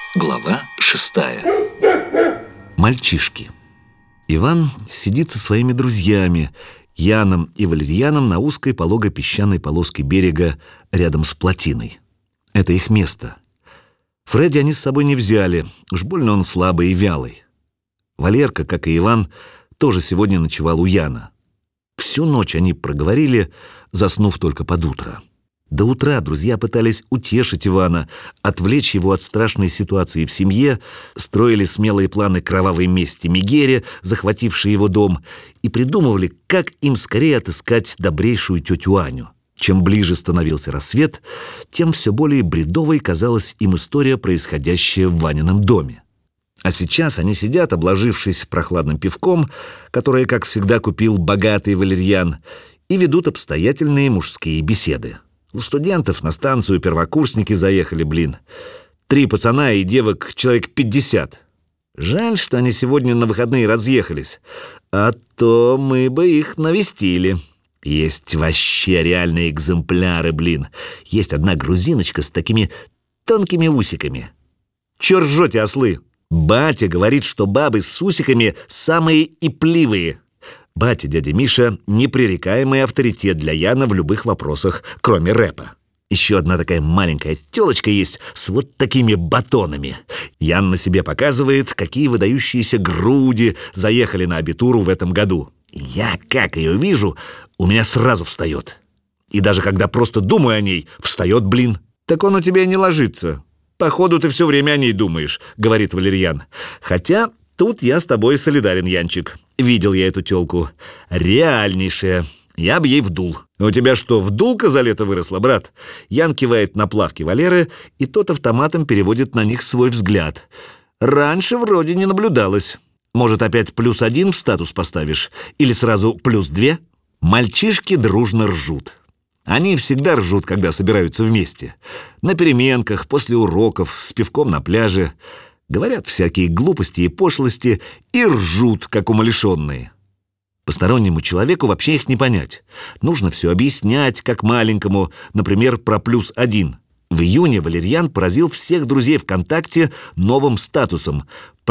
Глава 6. Мальчишки. Иван сидит со своими друзьями Яном и Валерьяном на узкой пологой песчаной полоске берега рядом с плотиной. Это их место. Фредди они с собой не взяли, уж больно он слабый и вялый. Валерка, как и Иван, тоже сегодня ночевал у Яна. Всю ночь они проговорили, заснув только под утро. До утра друзья пытались утешить Ивана, отвлечь его от страшной ситуации в семье, строили смелые планы кровавой мести Мегере, захватившей его дом, и придумывали, как им скорее отыскать добрейшую тетю Аню. Чем ближе становился рассвет, тем все более бредовой казалась им история, происходящая в Ванином доме. А сейчас они сидят, обложившись прохладным пивком, которое, как всегда, купил богатый Валерьян, и ведут обстоятельные мужские беседы. У студентов на станцию первокурсники заехали, 3 пацана и девок человек 50. Жаль, что они сегодня на выходные разъехались, а то мы бы их навестили. Есть вообще реальные экземпляры, Есть одна грузиночка с такими тонкими усиками. Чё ржёте, ослы? Батя говорит, что бабы с усиками самые ипливые. Батя, дядя Миша, непререкаемый авторитет для Яна в любых вопросах, кроме рэпа. Еще одна такая маленькая тёлочка есть с вот такими батонами. Ян на себе показывает, какие выдающиеся груди заехали на абитуру в этом году. Я, как ее вижу, у меня сразу встает. И даже когда просто думаю о ней, встает, Так он у тебя не ложится. Походу, ты все время о ней думаешь, говорит Валерьян. Хотя тут я с тобой солидарен, Янчик. Видел я эту тёлку. Реальнейшая. Я бы ей вдул. У тебя что, вдулка за лето выросла, брат? Ян кивает на плавки Валеры, и тот автоматом переводит на них свой взгляд. Раньше вроде не наблюдалось. Может, опять +1 в статус поставишь? Или сразу +2? Мальчишки дружно ржут. Они всегда ржут, когда собираются вместе. На переменках, после уроков, с пивком на пляже. Говорят всякие глупости и пошлости и ржут, как умалишенные. Постороннему человеку вообще их не понять. Нужно все объяснять, как маленькому, например, про +1. В июне Валерьян поразил всех друзей ВКонтакте новым статусом.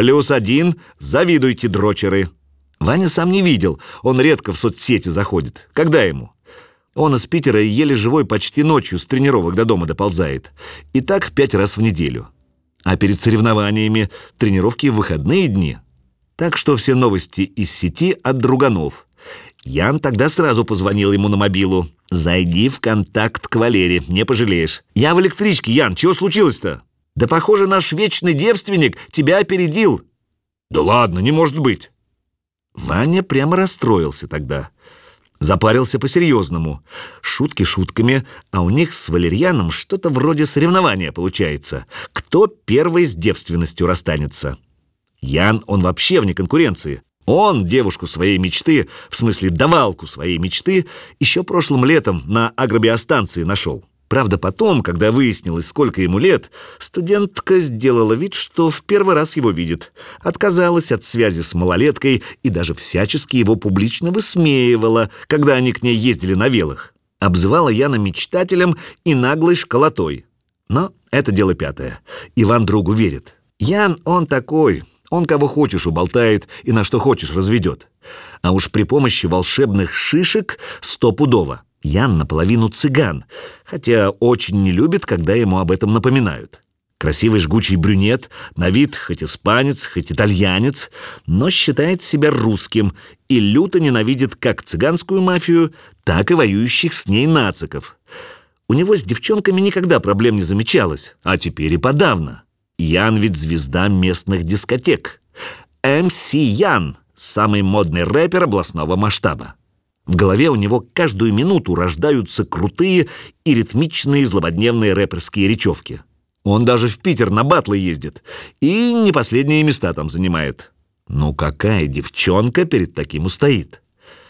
+1, завидуйте, дрочеры. Ваня сам не видел, он редко в соцсети заходит. Когда ему? Он из Питера еле живой почти ночью с тренировок до дома доползает. И так 5 раз в неделю. А перед соревнованиями тренировки в выходные дни. Так что все новости из сети от друганов. Ян тогда сразу позвонил ему на мобилу. «Зайди в контакт к Валере, не пожалеешь». «Я в электричке, Ян, чего случилось-то?» «Да, похоже, наш вечный девственник тебя опередил». «Да ладно, не может быть». Ваня прямо расстроился тогда. Запарился по-серьезному. Шутки шутками, а у них с Валерьяном что-то вроде соревнования получается. Кто первый с девственностью расстанется? Ян, он вообще вне конкуренции. Он девушку своей мечты, в смысле давалку своей мечты, еще прошлым летом на агробиостанции нашел. Правда, потом, когда выяснилось, сколько ему лет, студентка сделала вид, что в первый раз его видит. Отказалась от связи с малолеткой и даже всячески его публично высмеивала, когда они к ней ездили на велах. Обзывала Яна мечтателем и наглой школотой. Но это дело пятое. Иван другу верит. Ян, он такой. Он кого хочешь уболтает и на что хочешь разведет. А уж при помощи волшебных шишек стопудово. Ян наполовину цыган, хотя очень не любит, когда ему об этом напоминают. Красивый жгучий брюнет, на вид хоть испанец, хоть итальянец, но считает себя русским и люто ненавидит как цыганскую мафию, так и воюющих с ней нациков. У него с девчонками никогда проблем не замечалось, а теперь и подавно. Ян ведь звезда местных дискотек. МС Ян – самый модный рэпер областного масштаба. В голове у него каждую минуту рождаются крутые и ритмичные злободневные рэперские речевки. Он даже в Питер на батлы ездит и не последние места там занимает. Ну какая девчонка перед таким устоит?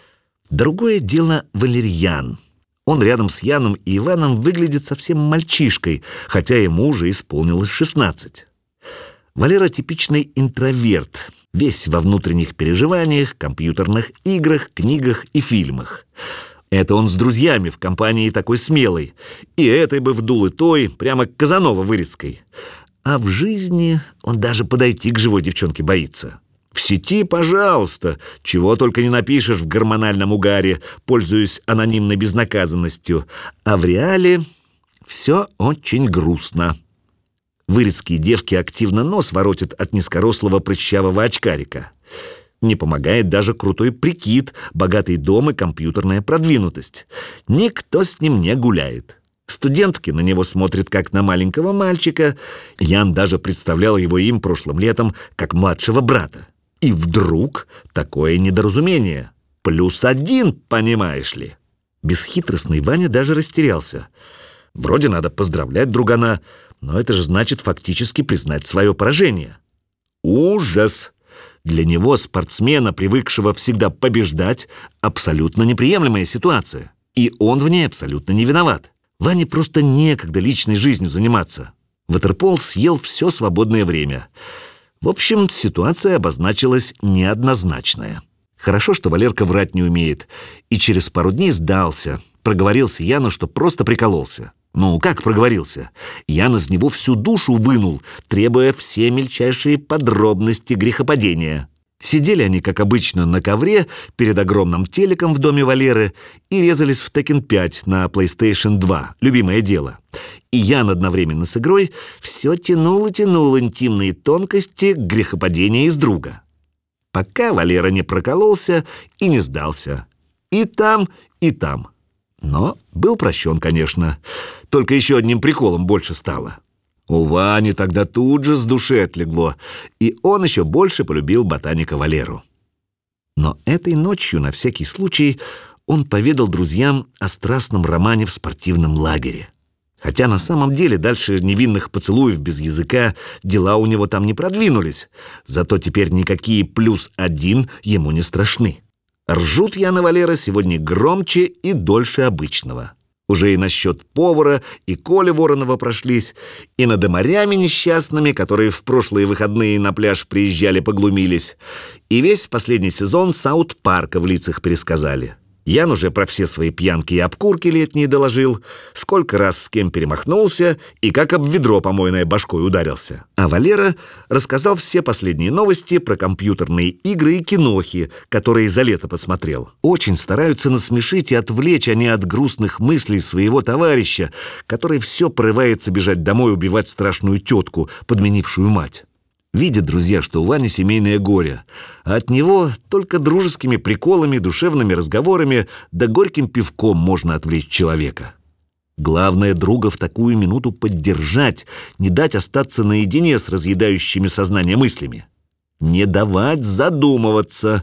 Другое дело Валерьян. Он рядом с Яном и Иваном выглядит совсем мальчишкой, хотя ему уже исполнилось 16. Валера типичный интроверт, весь во внутренних переживаниях, компьютерных играх, книгах и фильмах. Это он с друзьями в компании такой смелой. И этой бы вдул, и той, прямо Казанова Вырицкой. А в жизни он даже подойти к живой девчонке боится. В сети, пожалуйста, чего только не напишешь в гормональном угаре, пользуясь анонимной безнаказанностью. А в реале все очень грустно. Вырицкие девки активно нос воротят от низкорослого прыщавого очкарика. Не помогает даже крутой прикид, богатый дом и компьютерная продвинутость. Никто с ним не гуляет. Студентки на него смотрят как на маленького мальчика. Ян даже представлял его им прошлым летом как младшего брата. И вдруг такое недоразумение. +1, понимаешь ли. Бесхитростный Ваня даже растерялся. Вроде надо поздравлять другана, но это же значит фактически признать свое поражение. Ужас! Для него, спортсмена, привыкшего всегда побеждать, абсолютно неприемлемая ситуация. И он в ней абсолютно не виноват. Ване просто некогда личной жизнью заниматься. Ватерпол съел все свободное время. В общем, ситуация обозначилась неоднозначная. Хорошо, что Валерка врать не умеет. И через пару дней сдался. Проговорился Яну, что просто прикололся. Ну, как проговорился? Ян из него всю душу вынул, требуя все мельчайшие подробности грехопадения. Сидели они, как обычно, на ковре перед огромным телеком в доме Валеры и резались в Tekken 5 на PlayStation 2, любимое дело. И Ян одновременно с игрой все тянул и тянул интимные тонкости грехопадения из друга. Пока Валера не прокололся и не сдался. И там, и там. Но был прощен, конечно. Только еще одним приколом больше стало. У Вани тогда тут же с души отлегло, и он еще больше полюбил ботаника Валеру. Но этой ночью, на всякий случай, он поведал друзьям о страстном романе в спортивном лагере. Хотя на самом деле дальше невинных поцелуев без языка дела у него там не продвинулись. Зато теперь никакие +1 ему не страшны. Ржут Ян и Валера сегодня громче и дольше обычного. Уже и насчет повара и Коли Воронова прошлись, и над морями несчастными, которые в прошлые выходные на пляж приезжали, поглумились, и весь последний сезон Саут-парка в лицах пересказали. Ян уже про все свои пьянки и обкурки летние доложил, сколько раз с кем перемахнулся и как об ведро помойной башкой ударился. А Валера рассказал все последние новости про компьютерные игры и кинохи, которые за лето посмотрел. Очень стараются насмешить и отвлечь они от грустных мыслей своего товарища, который все порывается бежать домой убивать страшную тетку, подменившую мать. Видят друзья, что у Вани семейное горе, а от него только дружескими приколами, душевными разговорами да горьким пивком можно отвлечь человека. Главное друга в такую минуту поддержать, не дать остаться наедине с разъедающими сознание мыслями. Не давать задумываться.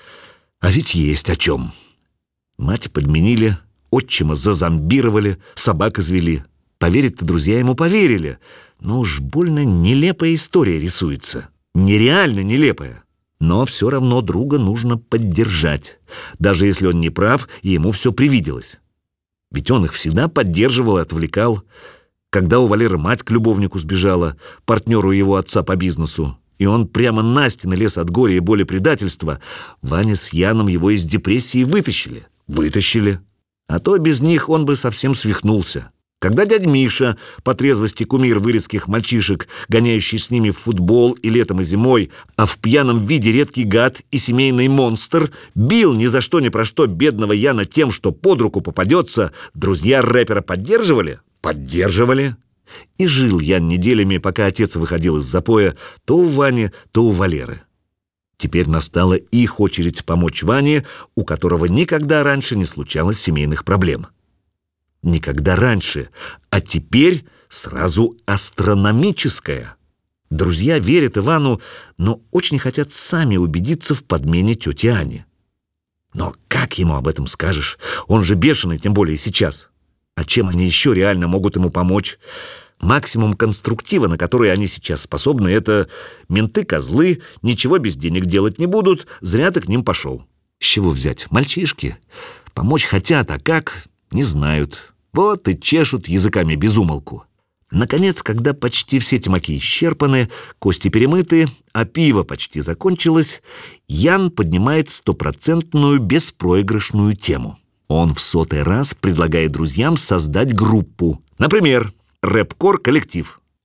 А ведь есть о чем. Мать подменили, отчима зазомбировали, собак извели. Поверить-то друзья ему поверили, но уж больно нелепая история рисуется. Нереально нелепая. Но все равно друга нужно поддержать, даже если он не прав и ему все привиделось. Ведь он их всегда поддерживал и отвлекал. Когда у Валеры мать к любовнику сбежала, партнеру его отца по бизнесу, и он прямо на стены лез от горя и боли предательства, Ваня с Яном его из депрессии вытащили. Вытащили. А то без них он бы совсем свихнулся. Когда дядь Миша, по трезвости кумир вырицких мальчишек, гоняющий с ними в футбол и летом, и зимой, а в пьяном виде редкий гад и семейный монстр, бил ни за что ни про что бедного Яна тем, что под руку попадется, друзья рэпера поддерживали? Поддерживали. И жил Ян неделями, пока отец выходил из запоя то у Вани, то у Валеры. Теперь настала их очередь помочь Ване, у которого никогда раньше не случалось семейных проблем. Никогда раньше, а теперь сразу астрономическая. Друзья верят Ивану, но очень хотят сами убедиться в подмене тети Ани. Но как ему об этом скажешь? Он же бешеный, тем более сейчас. А чем они еще реально могут ему помочь? Максимум конструктива, на который они сейчас способны, это менты-козлы, ничего без денег делать не будут, зря ты к ним пошел. С чего взять? Мальчишки. Помочь хотят, а как? Не знают. Вот и чешут языками без умолку. Наконец, когда почти все тимаки исчерпаны, кости перемыты, а пиво почти закончилось, Ян поднимает 100% беспроигрышную тему. Он в 100-й раз предлагает друзьям создать группу. Например, рэп-кор коллектив.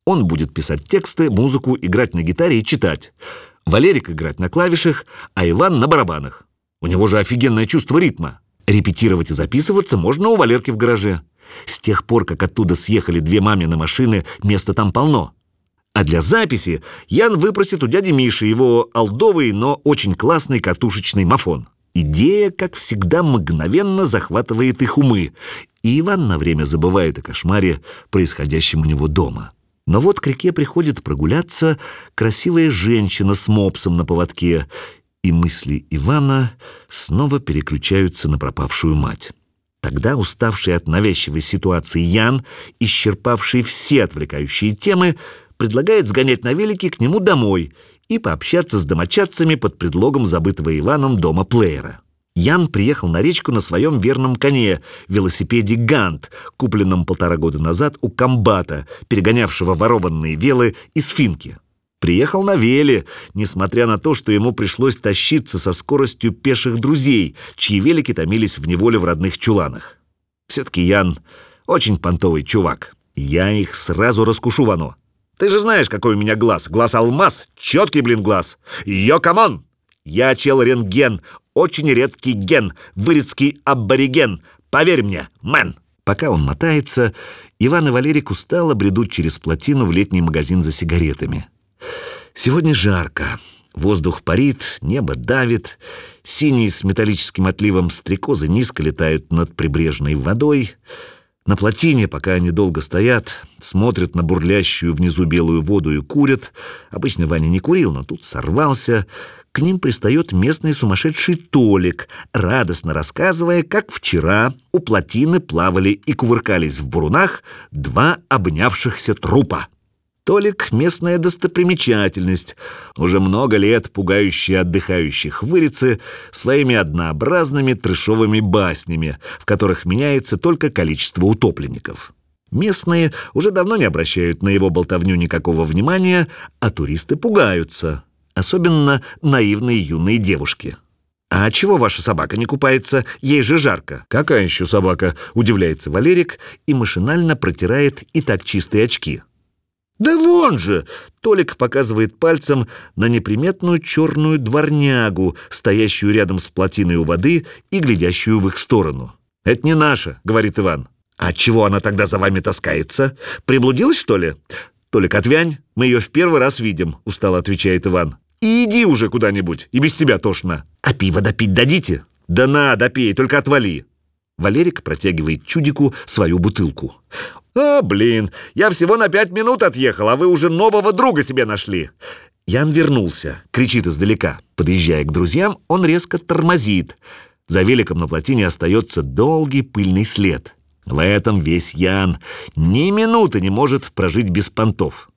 Он будет писать тексты, музыку, играть на гитаре и читать. Валерик играть на клавишах, а Иван на барабанах. У него же офигенное чувство ритма. Репетировать и записываться можно у Валерки в гараже. С тех пор, как оттуда съехали 2 мамины машины, места там полно. А для записи Ян выпросит у дяди Миши его олдовый, но очень классный катушечный мафон. Идея, как всегда, мгновенно захватывает их умы, и Иван на время забывает о кошмаре, происходящем у него дома. Но вот к реке приходит прогуляться красивая женщина с мопсом на поводке, и мысли Ивана снова переключаются на пропавшую мать. Тогда уставший от навязчивой ситуации Ян, исчерпавший все отвлекающие темы, предлагает сгонять на велике к нему домой и пообщаться с домочадцами под предлогом забытого Иваном дома плеера. Ян приехал на речку на своем верном коне, велосипеде «Гант», купленном 1,5 года назад у комбата, перегонявшего ворованные велы из Финки. Приехал на веле, несмотря на то, что ему пришлось тащиться со скоростью пеших друзей, чьи велики томились в неволе в родных чуланах. Все-таки Ян очень понтовый чувак. Я их сразу раскушу, Вано. Ты же знаешь, какой у меня глаз. Глаз алмаз, четкий, глаз. Йо, камон! Я чел-рентген, очень редкий ген, вырицкий абориген. Поверь мне, мэн! Пока он мотается, Иван и Валерик устало бредут через плотину в летний магазин за сигаретами. Сегодня жарко, воздух парит, небо давит, синие с металлическим отливом стрекозы низко летают над прибрежной водой. На плотине, пока они долго стоят, смотрят на бурлящую внизу белую воду и курят. Обычно Ваня не курил, но тут сорвался. К ним пристает местный сумасшедший Толик, радостно рассказывая, как вчера у плотины плавали и кувыркались в бурунах 2 обнявшихся трупа. Толик — местная достопримечательность, уже много лет пугающая отдыхающих в Вырице своими однообразными трэшовыми баснями, в которых меняется только количество утопленников. Местные уже давно не обращают на его болтовню никакого внимания, а туристы пугаются, особенно наивные юные девушки. «А чего ваша собака не купается? Ей же жарко». «Какая еще собака?» — удивляется Валерик и машинально протирает и так чистые очки. «Да вон же!» — Толик показывает пальцем на неприметную черную дворнягу, стоящую рядом с плотиной у воды и глядящую в их сторону. «Это не наша», — говорит Иван. «А чего она тогда за вами таскается? Приблудилась, что ли?» «Толик, отвянь, мы ее в первый раз видим», — устало отвечает Иван. «И иди уже куда-нибудь, и без тебя тошно». «А пиво допить дадите?» «Да на, допей, только отвали». Валерик протягивает чудику свою бутылку. «А, блин, я всего на 5 минут отъехал, а вы уже нового друга себе нашли». Ян вернулся, кричит издалека. Подъезжая к друзьям, он резко тормозит. За великом на плотине остается долгий пыльный след. В этом весь Ян. Ни минуты не может прожить без понтов.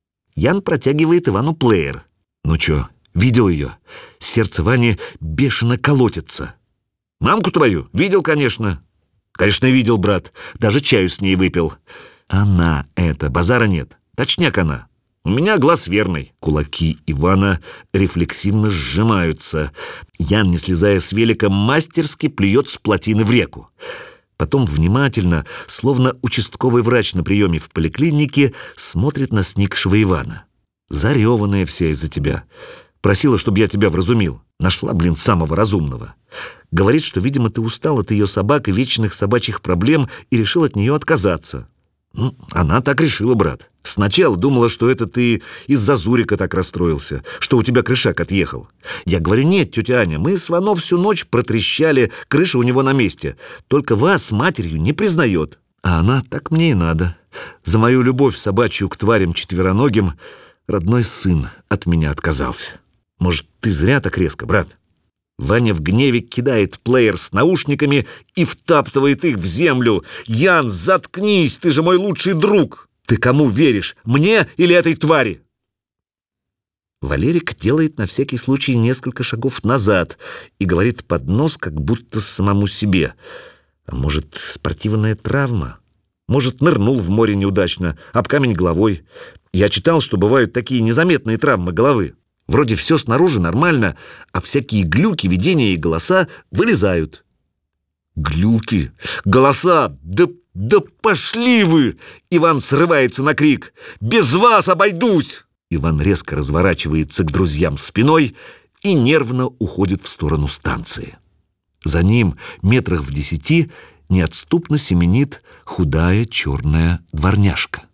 Ян протягивает Ивану плеер. «Ну чё, видел ее?» Сердце Вани бешено колотится. «Мамку твою? Видел, конечно». «Конечно, видел, брат. Даже чаю с ней выпил». «Она это, базара нет. Точняк она. У меня глаз верный». Кулаки Ивана рефлексивно сжимаются. Ян, не слезая с велика, мастерски плюет с плотины в реку. Потом внимательно, словно участковый врач на приеме в поликлинике, смотрит на сникшего Ивана. «Зареванная вся из-за тебя. Просила, чтобы я тебя вразумил. Нашла, самого разумного. Говорит, что, видимо, ты устал от ее собак и вечных собачьих проблем и решил от нее отказаться». Она так решила, брат. Сначала думала, что это ты из-за Зурика так расстроился, что у тебя крышак отъехал. Я говорю: нет, тетя Аня, мы с Вано всю ночь протрещали, крыша у него на месте. Только вас с матерью не признает. А она: так мне и надо. За мою любовь собачью к тварям четвероногим родной сын от меня отказался. Может, ты зря так резко, брат?» Ваня в гневе кидает плеер с наушниками и втаптывает их в землю. «Ян, заткнись, ты же мой лучший друг! Ты кому веришь, мне или этой твари?» Валерик делает на всякий случай несколько шагов назад и говорит под нос, как будто самому себе. А может, спортивная травма? Может, нырнул в море неудачно, об камень головой. Я читал, что бывают такие незаметные травмы головы. Вроде все снаружи нормально, а всякие глюки, видения и голоса вылезают. Глюки? Голоса? Да «Да пошли вы!» Иван срывается на крик. «Без вас обойдусь!» Иван резко разворачивается к друзьям спиной и нервно уходит в сторону станции. За ним, метрах в 10, неотступно семенит худая черная дворняжка.